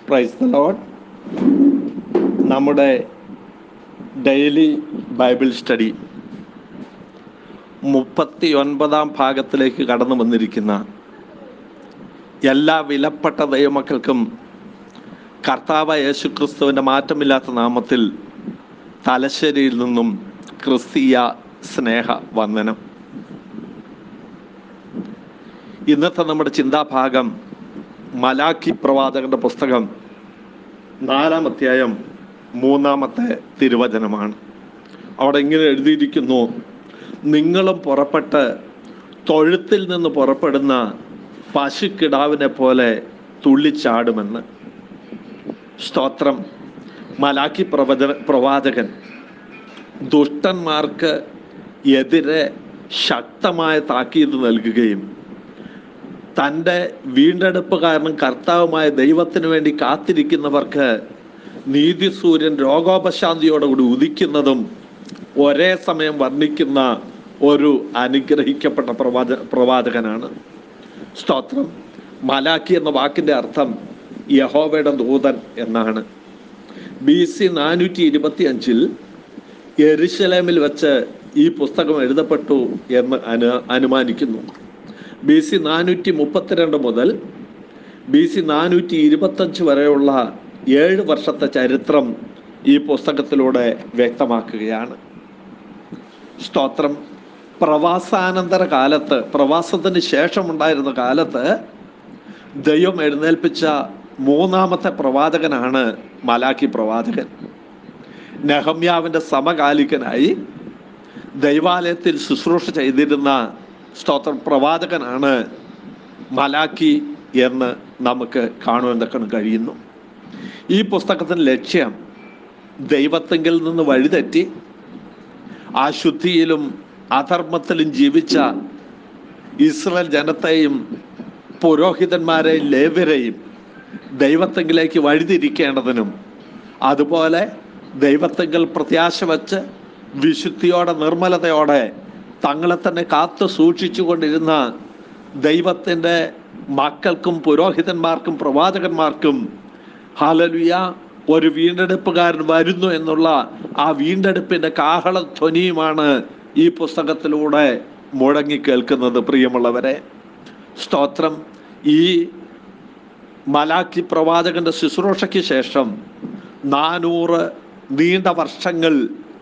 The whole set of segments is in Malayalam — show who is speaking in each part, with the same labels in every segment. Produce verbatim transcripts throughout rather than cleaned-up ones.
Speaker 1: Price the lord. നമ്മുടെ ഡെയിലി ബൈബിൾ സ്റ്റഡി മുപ്പത്തി ഒൻപതാം ഭാഗത്തിലേക്ക് കടന്നു വന്നിരിക്കുന്ന എല്ലാ വിലപ്പെട്ട ദൈവമക്കൾക്കും കർത്താവായ യേശുക്രിസ്തുവിൻ്റെ മാറ്റമില്ലാത്ത നാമത്തിൽ തലശ്ശേരിയിൽ നിന്നും ക്രിസ്തീയ സ്നേഹ വന്ദനം. ഇന്നത്തെ നമ്മുടെ ചിന്താഭാഗം മലാക്കി പ്രവാചകന്റെ പുസ്തകം നാലാം അധ്യായം മൂന്നാമത്തെ തിരുവചനമാണ്. അവിടെ ഇങ്ങനെ എഴുതിയിരിക്കുന്നു: നിങ്ങളും പുറപ്പെട്ട് തൊഴുത്തിൽ നിന്ന് പുറപ്പെടുന്ന പശുക്കിടാവിനെ പോലെ തുള്ളിച്ചാടുമെന്ന്. സ്തോത്രം. മലാക്കി പ്രവചന പ്രവാചകൻ ദുഷ്ടന്മാർക്ക് എതിരെ ശക്തമായ താക്കീത് നൽകുകയും തൻ്റെ വീണ്ടെടുപ്പ് കാരണം കർത്താവുമായ ദൈവത്തിന് വേണ്ടി കാത്തിരിക്കുന്നവർക്ക് നീതിസൂര്യൻ രോഗോപശാന്തിയോടുകൂടി ഉദിക്കുന്നതും ഒരേ സമയം വർണ്ണിക്കുന്ന ഒരു അനുഗ്രഹിക്കപ്പെട്ട പ്രവാച പ്രവാചകനാണ്. സ്തോത്രം. മലാക്കി എന്ന വാക്കിൻ്റെ അർത്ഥം യഹോവയുടെ ദൂതൻ എന്നാണ്. ബി സി നാനൂറ്റി ഇരുപത്തി അഞ്ചിൽ യെരുശലേമിൽ വെച്ച് ഈ പുസ്തകം എഴുതപ്പെട്ടു എന്ന് അനു അനുമാനിക്കുന്നു. ബി സി നാനൂറ്റി മുപ്പത്തിരണ്ട് മുതൽ ബി സി നാനൂറ്റി ഇരുപത്തഞ്ച് വരെയുള്ള ഏഴ് വർഷത്തെ ചരിത്രം ഈ പുസ്തകത്തിലൂടെ വ്യക്തമാക്കുകയാണ്. സ്തോത്രം. പ്രവാസാനന്തര കാലത്ത്, പ്രവാസത്തിന് ശേഷമുണ്ടായിരുന്ന കാലത്ത് ദൈവം എഴുന്നേൽപ്പിച്ച മൂന്നാമത്തെ പ്രവാചകനാണ് മലാക്കി പ്രവാചകൻ. നെഹമ്യാവിൻ്റെ സമകാലികനായി ദൈവാലയത്തിൽ ശുശ്രൂഷ ചെയ്തിരുന്ന സ്തോത്രം പ്രവാചകനാണ് മലാക്കി എന്ന് നമുക്ക് കാണുവാൻ കഴിയുന്നു. ഈ പുസ്തകത്തിൻ്റെ ലക്ഷ്യം ദൈവത്തെങ്കിൽ നിന്ന് വഴിതെറ്റി അശുദ്ധിയിലും അധർമ്മത്തിലും ജീവിച്ച ഇസ്രായേൽ ജനത്തെയും പുരോഹിതന്മാരെയും ലേവ്യരെയും ദൈവത്തെങ്കിലേക്ക് വഴിതിരിക്കേണ്ടതിനും അതുപോലെ ദൈവത്തെങ്കിൽ പ്രത്യാശ വച്ച് വിശുദ്ധിയോടെ നിർമ്മലതയോടെ തങ്ങളെ തന്നെ കാത്തു സൂക്ഷിച്ചു കൊണ്ടിരുന്ന ദൈവത്തിൻ്റെ മക്കൾക്കും പുരോഹിതന്മാർക്കും പ്രവാചകന്മാർക്കും ഹല്ലേലൂയ ഒരു വീണ്ടെടുപ്പുകാരൻ വരുന്നു എന്നുള്ള ആ വീണ്ടെടുപ്പിൻ്റെ കാഹളധ്വനിയുമാണ് ഈ പുസ്തകത്തിലൂടെ മുഴങ്ങി കേൾക്കുന്നത്. പ്രിയമുള്ളവരെ, സ്തോത്രം. ഈ മലാക്കി പ്രവാചകന്റെ ശുശ്രൂഷയ്ക്ക് ശേഷം നാനൂറ് നീണ്ട വർഷങ്ങൾ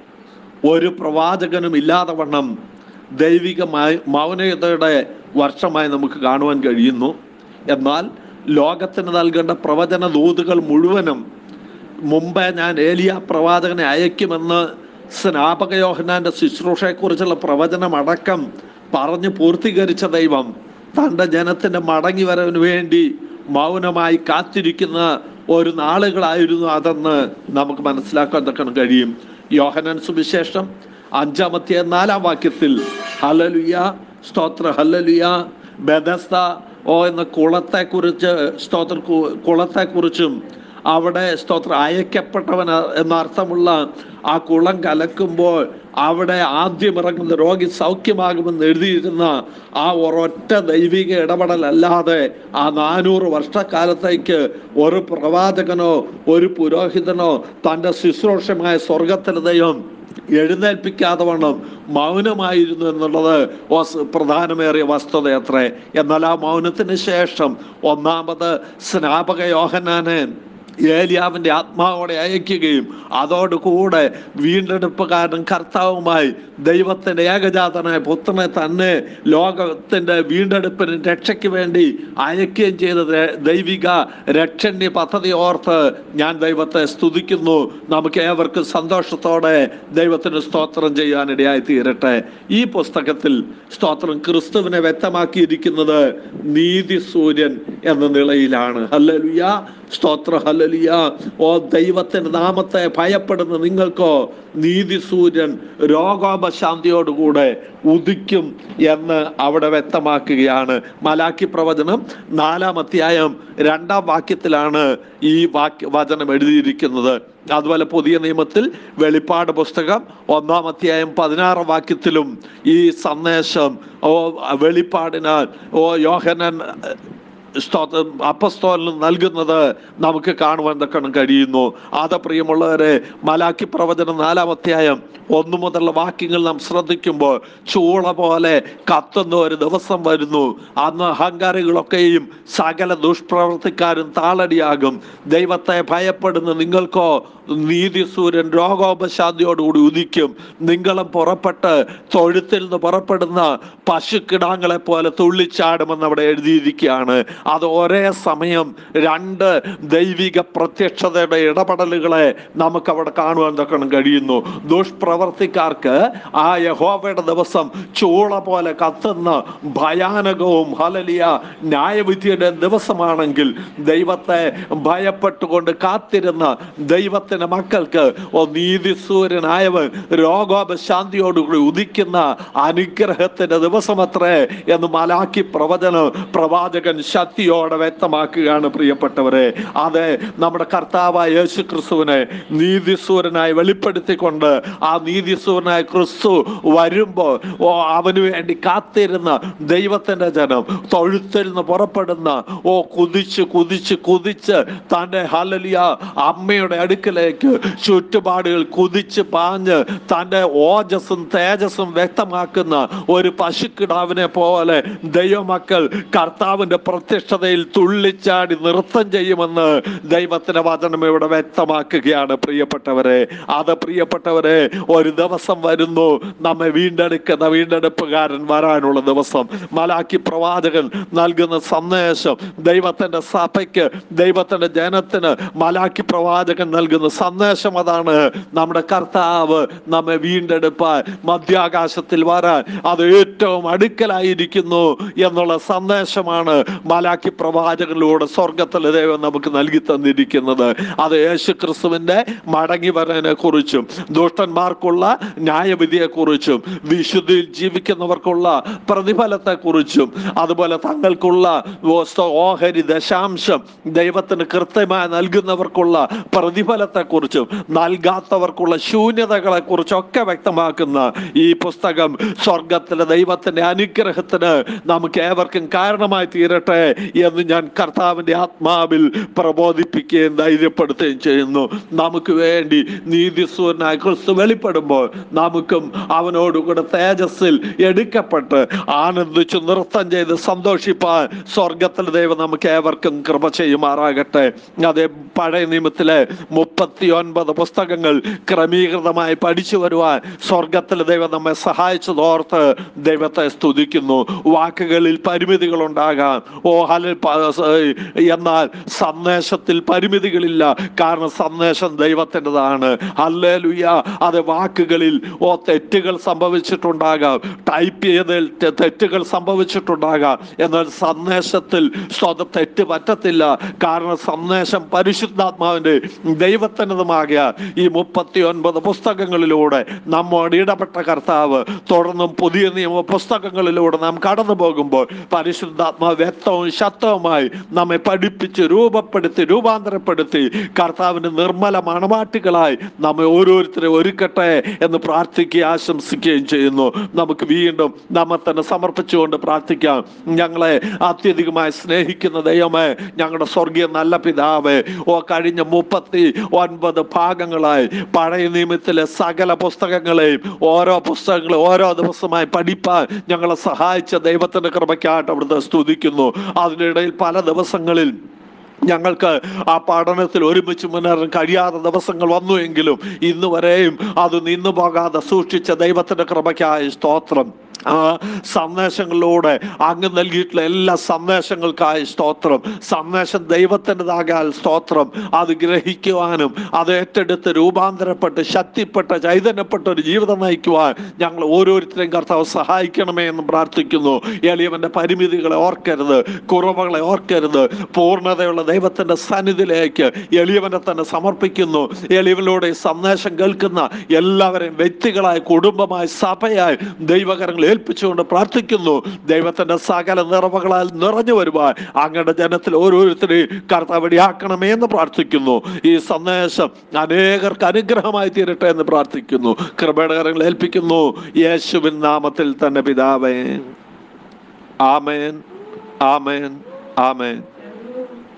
Speaker 1: ഒരു പ്രവാചകനും ഇല്ലാതെ വണ്ണം ദൈവിക മൗനതയുടെ വർഷമായി നമുക്ക് കാണുവാൻ കഴിയുന്നു. എന്നാൽ ലോകത്തിന് നൽകേണ്ട പ്രവചന ദൂതുകൾ മുഴുവനും മുമ്പേ ഞാൻ ഏലിയ പ്രവാചകനെ അയക്കുമെന്ന് സ്നാപക യോഹന്നാന്റെ ശുശ്രൂഷയെക്കുറിച്ചുള്ള പ്രവചനമടക്കം പറഞ്ഞു പൂർത്തീകരിച്ച ദൈവം തൻ്റെ ജനത്തിൻ്റെ മടങ്ങി വരവിന് വേണ്ടി മൗനമായി കാത്തിരിക്കുന്ന ഒരു നാളുകളായിരുന്നു അതെന്ന് നമുക്ക് മനസ്സിലാക്കാൻ കഴിയും. യോഹന്നാൻ സുവിശേഷം അഞ്ചാമത്തെ നാലാം വാക്യത്തിൽ ഹല്ലേലൂയ, സ്തോത്ര, ഹല്ലേലൂയ, ബെഥസ്ദ ഓ എന്ന കുളത്തെക്കുറിച്ച് സ്തോത്ര കുളത്തെക്കുറിച്ചും അവിടെ സ്തോത്ര അയക്കപ്പെട്ടവൻ എന്നർത്ഥമുള്ള ആ കുളം കലക്കുമ്പോൾ അവിടെ ആദ്യം ഇറങ്ങുന്ന രോഗി സൗഖ്യമാകുമെന്ന് എഴുതിയിരുന്ന ആ ഒരൊറ്റ ദൈവിക ഇടപെടലല്ലാതെ ആ നാനൂറ് വർഷക്കാലത്തേക്ക് ഒരു പ്രവാചകനോ ഒരു പുരോഹിതനോ തൻ്റെ ശുശ്രൂഷമായ സ്വർഗത്തിലെ ദൈവം എഴുന്നേൽപ്പിക്കാതെ വണ്ണം മൗനമായിരുന്നു എന്നുള്ളത് പ്രധാനമേറിയ വസ്തുത അത്രേ. എന്നാൽ ആ മൗനത്തിന് ശേഷം ഒന്നാമത് സ്നാപക യോഹന്നാനെ ഏലിയാവിൻ്റെ ആത്മാവോടെ അയക്കുകയും അതോടുകൂടെ വീണ്ടെടുപ്പുകാരൻ കർത്താവുമായി ദൈവത്തിൻ്റെ ഏകജാതനായ പുത്രനെ തന്നെ ലോകത്തിൻ്റെ വീണ്ടെടുപ്പിന് രക്ഷയ്ക്ക് വേണ്ടി അയക്കുകയും ചെയ്ത ദൈവിക രക്ഷണ്യ പദ്ധതി ഓർത്ത് ഞാൻ ദൈവത്തെ സ്തുതിക്കുന്നു. നമുക്ക് ഏവർക്കും സന്തോഷത്തോടെ ദൈവത്തിന് സ്തോത്രം ചെയ്യാനിടയായി തീരട്ടെ. ഈ പുസ്തകത്തിൽ സ്തോത്രം ക്രിസ്തുവിനെ വ്യക്തമാക്കിയിരിക്കുന്നത് നീതി സൂര്യൻ എന്ന നിലയിലാണ്. ഹല്ലേലൂയ, സ്തോത്ര, ഹല്ലേലൂയ. ഓ ദൈവത്തിന്റെ നാമത്തെ ഭയപ്പെടുന്ന നിങ്ങൾക്കോ നീതി സൂര്യൻ രോഗോപശാന്തിയോടുകൂടെ ഉദിക്കും എന്ന് അവിടെ വ്യക്തമാക്കുകയാണ്. മലാക്കി പ്രവചനം നാലാം അധ്യായം രണ്ടാം വാക്യത്തിലാണ് ഈ വാക്യ വചനം എഴുതിയിരിക്കുന്നത്. അതുപോലെ പുതിയ നിയമത്തിൽ വെളിപ്പാട് പുസ്തകം ഒന്നാം അധ്യായം പതിനാറാം വാക്യത്തിലും ഈ സന്ദേശം ഓ വെളിപ്പാടിനാൽ ഓ യോഹന്നാൻ അപ്പസ്തോലന് നൽകുന്നത് നമുക്ക് കാണുവാൻ തക്കണം കഴിയുന്നു. അത് പ്രിയമുള്ളവരെ, മലാക്കി പ്രവചനം നാലാം അധ്യായം ഒന്നു മുതലുള്ള വാക്യങ്ങൾ നാം ശ്രദ്ധിക്കുമ്പോൾ ചൂള പോലെ കത്തുന്ന ഒരു ദിവസം വരുന്നു. അന്ന് അഹങ്കാരികളൊക്കെയും സകല ദുഷ്പ്രവർത്തിക്കാരും താളടിയാകും. ദൈവത്തെ ഭയപ്പെടുന്ന നിങ്ങൾക്കോ നീതി സൂര്യൻ രോഗോപശാന്തിയോടുകൂടി ഉദിക്കും. നിങ്ങളും പുറപ്പെട്ട് തൊഴുത്തിൽ നിന്ന് പുറപ്പെടുന്ന പശുക്കിടാങ്ങളെ പോലെ തുള്ളിച്ചാടുമെന്ന് അവിടെ എഴുതിയിരിക്കുകയാണ്. അത് ഒരേ സമയം രണ്ട് ദൈവിക പ്രത്യക്ഷതയുടെ ഇടപെടലുകളെ നമുക്ക് അവിടെ കാണുവാൻ തക്കണം കഴിയുന്നു. ദുഷ്പ്രവർത്തിക്കാർക്ക് ആ യഹോവയുടെ ദിവസം ചൂള പോലെ കത്തുന്ന ഭയാനകവും ഹല്ലേലൂയ ന്യായവിധിയുടെ ദിവസമാണെങ്കിൽ, ദൈവത്തെ ഭയപ്പെട്ടുകൊണ്ട് കാത്തിരുന്ന ദൈവത്തിന്റെ മക്കൾക്ക് നീതി സൂര്യനായവൻ രോഗോപശാന്തിയോടുകൂടി ഉദിക്കുന്ന അനുഗ്രഹത്തിന്റെ ദിവസമത്രേ എന്ന് മലാക്കി പ്രവചനം പ്രവാചകൻ ശക്തിയോടെ വ്യക്തമാക്കുകയാണ്. പ്രിയപ്പെട്ടവരെ, അതെ, നമ്മുടെ കർത്താവായ യേശു ക്രിസ്തുവിനെ നീതിസൂരനായി വെളിപ്പെടുത്തിക്കൊണ്ട് ആ നീതിസൂരനായ ക്രിസ്തു വരുമ്പോൾ ഓ അവന് വേണ്ടി കാത്തിരുന്ന ദൈവത്തിന്റെ ജനം തൊഴുത്തിൽ നിന്ന് പുറപ്പെടുന്ന ഓ കുതിച്ച് കുതിച്ച് കുതിച്ച് തൻ്റെ ഹല്ലേലൂയ അമ്മയുടെ അടുക്കലേക്ക് ചുറ്റുപാടുകൾ കുതിച്ച് പാഞ്ഞ് തൻ്റെ ഓജസ്സും തേജസ്സും വ്യക്തമാക്കുന്ന ഒരു പശുക്കിടാവിനെ പോലെ ദൈവമക്കൾ കർത്താവിന്റെ പ്രത്യക്ഷതയിൽ തുള്ളിച്ചാടി നൃത്തം ചെയ്യുമെന്ന് ദൈവത്തിന്റെ വചനം ഇവിടെ വ്യക്തമാക്കുകയാണ്. പ്രിയപ്പെട്ടവരെ, അത് പ്രിയപ്പെട്ടവരെ, ഒരു ദിവസം വരുന്നു, നമ്മെ വീണ്ടെടുക്കുന്ന വീണ്ടെടുപ്പുകാരൻ വരാനുള്ള ദിവസം. മലാക്കി പ്രവാചകൻ നൽകുന്ന സന്ദേശം, ദൈവത്തിന്റെ സഭയ്ക്ക്, ദൈവത്തിന്റെ ജനത്തിന് മലാക്കി പ്രവാചകൻ നൽകുന്ന സന്ദേശം അതാണ്. നമ്മുടെ കർത്താവ് നമ്മെ വീണ്ടെടുപ്പാൻ മധ്യാകാശത്തിൽ വരാൻ അത് ഏറ്റവും അടുക്കലായിരിക്കുന്നു എന്നുള്ള സന്ദേശമാണ് മലാക്കി പ്രവാചകനിലൂടെ സ്വർഗത്തിലെ ദൈവം നമുക്ക് നൽകി തന്നിരിക്കുന്നത്. അത് യേശു ക്രിസ്തുവിന്റെ മടങ്ങി വരനെ കുറിച്ചും ദുഷ്ടന്മാർക്കുള്ള ന്യായവിധിയെ കുറിച്ചും വിശുദ്ധിയിൽ ജീവിക്കുന്നവർക്കുള്ള പ്രതിഫലത്തെ കുറിച്ചും അതുപോലെ തങ്ങൾക്കുള്ള ഓഹരി ദശാംശം ദൈവത്തിന് കൃത്യമായി നൽകുന്നവർക്കുള്ള പ്രതിഫലത്തെ കുറിച്ചും നൽകാത്തവർക്കുള്ള ശൂന്യതകളെ കുറിച്ചൊക്കെ വ്യക്തമാക്കുന്ന ഈ പുസ്തകം സ്വർഗത്തിലെ ദൈവത്തിന്റെ അനുഗ്രഹത്തിന് നമുക്ക് ഏവർക്കും കാരണമായി തീരട്ടെ എന്ന് ഞാൻ കർത്താവിന്റെ ആത്മാവിൽ പ്രബോധിപ്പിക്കുകയും ധൈര്യപ്പെടുത്തുകയും ചെയ്യുന്നു. നമുക്ക് വേണ്ടി നീതിസൂരനായ ക്രിസ്തു വെളിപ്പെടുമ്പോൾ നമുക്കും അവനോടുകൂടെ തേജസ്സിൽ എടുക്കപ്പെട്ട് ആനന്ദിച്ചു നൃത്തം ചെയ്ത് സന്തോഷിപ്പാൻ സ്വർഗത്തിലെ ദൈവം നമുക്ക് ഏവർക്കും കൃപ ചെയ്യുമാറാകട്ടെ. അതേ, പഴയ നിയമത്തിലെ മുപ്പത്തി ഒൻപത് പുസ്തകങ്ങൾ ക്രമീകൃതമായി പഠിച്ചു വരുവാൻ സ്വർഗത്തിലെ ദൈവം നമ്മെ സഹായിച്ചതോർത്ത് ദൈവത്തെ സ്തുതിക്കുന്നു. വാക്കുകളിൽ പരിമിതികൾ ഉണ്ടാകാം, ഓ ഹല എന്നാൽ സന്ദേശത്തിൽ പരിമിതികൾ കാരണം സന്ദേശം ദൈവത്തിൻ്റെതാണ്. ഹല്ലേലൂയ. അത് വാക്കുകളിൽ ഓ തെറ്റുകൾ സംഭവിച്ചിട്ടുണ്ടാകാം, ടൈപ്പ് ചെയ്തതിൽ തെറ്റുകൾ സംഭവിച്ചിട്ടുണ്ടാകാം, എന്നാൽ സന്ദേശത്തിൽ സ്വന്തം തെറ്റ് പറ്റത്തില്ല. കാരണം സന്ദേശം പരിശുദ്ധാത്മാവിന്റെ ദൈവത്തിൻ്റെതുമാകിയാൽ ഈ മുപ്പത്തി ഒൻപത് പുസ്തകങ്ങളിലൂടെ നമ്മോട് ഇടപെട്ട കർത്താവ് തുടർന്നും പുതിയ നിയമ പുസ്തകങ്ങളിലൂടെ നാം കടന്നു പോകുമ്പോൾ പരിശുദ്ധാത്മാവ് വ്യക്തവും ശക്തവുമായി നമ്മെ പഠിപ്പിച്ച് രൂപപ്പെടുത്തി രൂപാന്തരപ്പെടുത്തി കർത്താവിന്റെ നിർമ്മല മണവാട്ടികളായി നമ്മെ ഓരോരുത്തരെ ഒരുക്കട്ടെ എന്ന് പ്രാർത്ഥിക്കുകയും ആശംസിക്കുകയും ചെയ്യുന്നു. നമുക്ക് വീണ്ടും നമ്മെ തന്നെ സമർപ്പിച്ചുകൊണ്ട് പ്രാർത്ഥിക്കാം. ഞങ്ങളെ അത്യധികമായി സ്നേഹിക്കുന്ന ദൈവമേ, ഞങ്ങളുടെ സ്വർഗീയ നല്ല പിതാവേ, ഓ കഴിഞ്ഞ മുപ്പത്തി ഒൻപത് ഭാഗങ്ങളായി പഴയ നിയമത്തിലെ സകല പുസ്തകങ്ങളെയും ഓരോ പുസ്തകങ്ങളെ ഓരോ ദിവസമായി പഠിപ്പാൻ ഞങ്ങളെ സഹായിച്ച ദൈവത്തിന്റെ കൃപയ്ക്കായിട്ട് അവിടുത്തെ സ്തുതിക്കുന്നു. അതിനിടയിൽ പല ദിവസങ്ങളിൽ ഞങ്ങൾക്ക് ആ പഠനത്തിൽ ഒരുമിച്ച് മുന്നേറാൻ കഴിയാത്ത ദിവസങ്ങൾ വന്നു എങ്കിലും ഇന്ന് വരെയും അത് നിന്നു പോകാതെ സൂക്ഷിച്ച ദൈവത്തിന്റെ കൃപയ്ക്കായി സ്തോത്രം. ആ സന്ദേശങ്ങളിലൂടെ അങ്ങ് നൽകിയിട്ടുള്ള എല്ലാ സന്ദേശങ്ങൾക്കായി സ്തോത്രം. സന്ദേശം ദൈവത്തിൻ്റെതാകാൻ സ്തോത്രം. അത് ഗ്രഹിക്കുവാനും അത് ഏറ്റെടുത്ത് രൂപാന്തരപ്പെട്ട് ശക്തിപ്പെട്ട ചൈതന്യപ്പെട്ട ഒരു ജീവിതം നയിക്കുവാൻ ഞങ്ങൾ ഓരോരുത്തരെയും കർത്താവ് സഹായിക്കണമേ എന്ന് പ്രാർത്ഥിക്കുന്നു. എളിയവന്റെ പരിമിതികളെ ഓർക്കരുത്, കുറവുകളെ ഓർക്കരുത്. പൂർണ്ണതയുള്ള ദൈവത്തിന്റെ സന്നിധിയിലേക്ക് എളിയവനെ തന്നെ സമർപ്പിക്കുന്നു. എളിയവനിലൂടെ സന്ദേശം കേൾക്കുന്ന എല്ലാവരെയും വ്യക്തികളായി, കുടുംബമായി, സഭയായി ദൈവകരങ്ങൾ ഏൽപ്പിച്ചുകൊണ്ട് പ്രാർത്ഥിക്കുന്നു. ദൈവത്തിന്റെ സകല നിറവുകളാൽ നിറഞ്ഞു വരുവാൻ അങ്ങയുടെ ജനത്തിൽ ഓരോരുത്തരെയും കർത്താവ് ഇടയാക്കണമേ എന്ന് പ്രാർത്ഥിക്കുന്നു. ഈ സന്ദേശം അനേകർക്ക് അനുഗ്രഹമായി തീരട്ടെ എന്ന് പ്രാർത്ഥിക്കുന്നു. കൃപയുടെ കരങ്ങൾ ഏൽപ്പിക്കുന്നു യേശുവിൻ നാമത്തിൽ തന്നെ പിതാവേ. ആമേൻ, ആമേൻ, ആമേൻ.